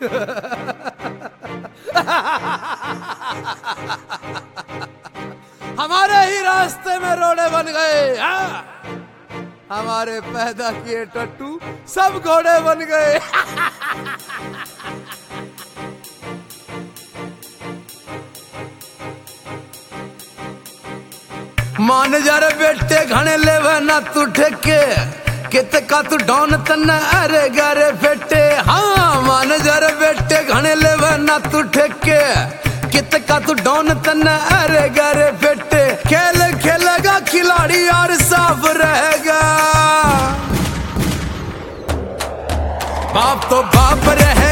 हमारे ही रास्ते में रोड़े बन गए। हमारे पैदा किए टट्टू सब घोड़े बन गए। मान जर बेटे घने लेवे ना तू ठेके, कित का तू डॉन तन्ने अरे गरे फेटे। हाँ मान जर बेटे घने लेवे ना तू ठेके, कित का तू डॉन तन्ने अरे गरे फेटे। खेल खेलेगा खिलाड़ी और साफ रहेगा, बाप तो बाप रहे